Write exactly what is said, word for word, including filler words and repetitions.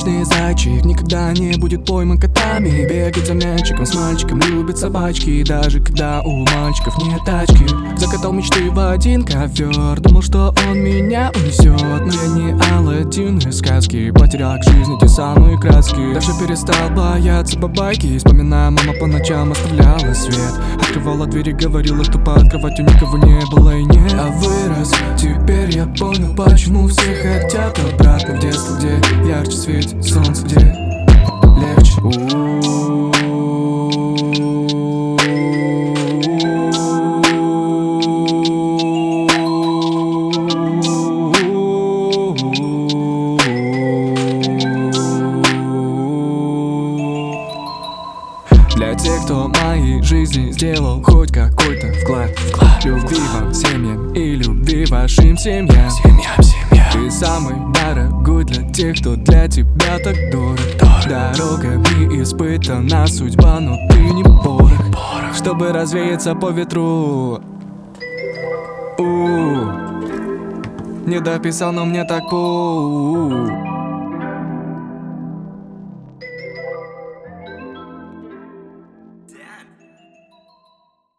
обычный зайчик никогда не будет пойман котами. Бегает за мячиком с мальчиком, любит собачки, даже когда у мальчиков нет тачки. Закатал мечты в один ковер, думал, что он меня унесет, но я не Аладдин из сказки, потерял к жизни те самые краски. Даже перестал бояться бабайки, вспоминая, мама по ночам оставляла свет, открывала двери, говорила, что под кроватью никого не было и нет. А вырос, теперь я понял, почему все хотят обратно в детство, где ярче светит солнце, где легче. Для тех, кто в моей жизни сделал хоть какой-то вклад, вклад. Любви вам семьям и любви вашим семьям, семьям, семьям. Ты самый дорогой для тех, кто для тебя так дорог, дорог. Дорогами испытана судьба, но ты не порох, порох. Чтобы развеяться по ветру. У-у-у. Не дописал, но мне так по